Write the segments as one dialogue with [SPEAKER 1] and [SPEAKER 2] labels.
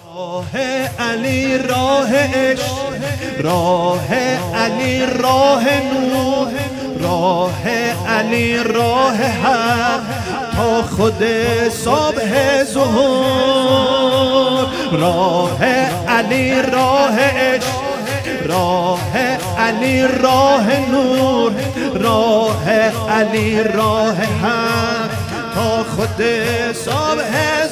[SPEAKER 1] راه علی راه عشق، راه علی راه نور، راه علی راه حق تا خود صبح ظهور. راه علی راه عشق، راه علی راه نور، راه علی راه حق تا خود صبح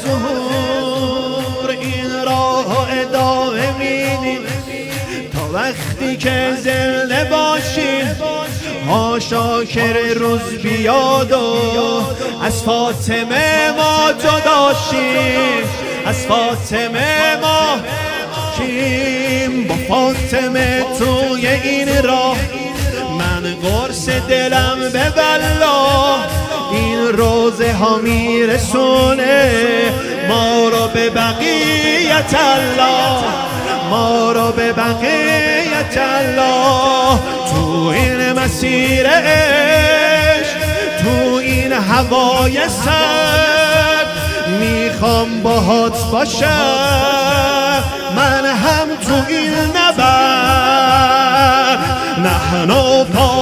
[SPEAKER 1] ظهور. این راه ادامه میدیم تا وقتی که زنده باشیم، حاشا که روز بیاد و از فاطمه ما جدا شیم، از فاطمه ما کیم. با فاطمه توی این راه من قرص دلم به والله، این روزه ها میرسونه ما رو به بقیت الله، ما رو به بقیت الله. تو این مسیر عشق، تو این هوای سرد میخوام باهات باشم من هم تو این نبرد. نحن